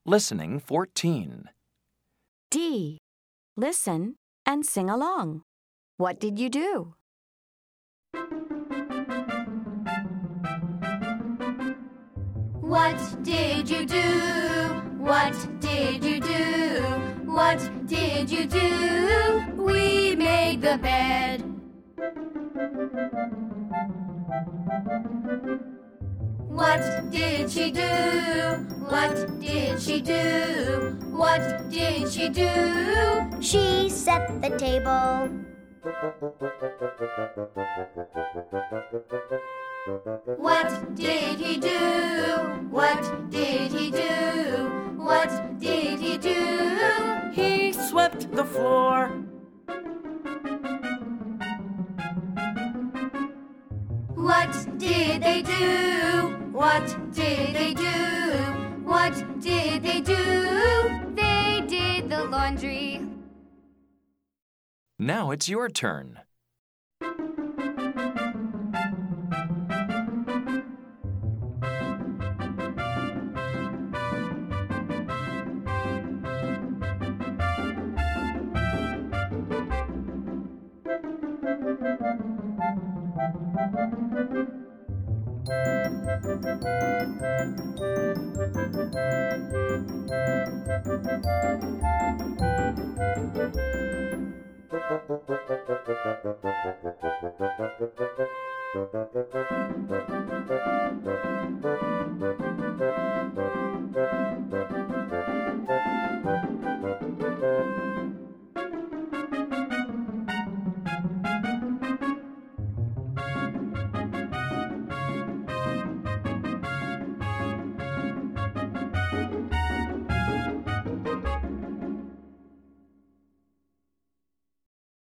Listening 14. D. Listen and sing along. What did you do? What did you do? What did you do? What did you do? We made the bed. What did she do? What did she do? What did she do? She set the table. What did he do? What did he do? What did he do? He swept the floor. What did they do? What did they do? What did they do? They did the laundry. Now it's your turn.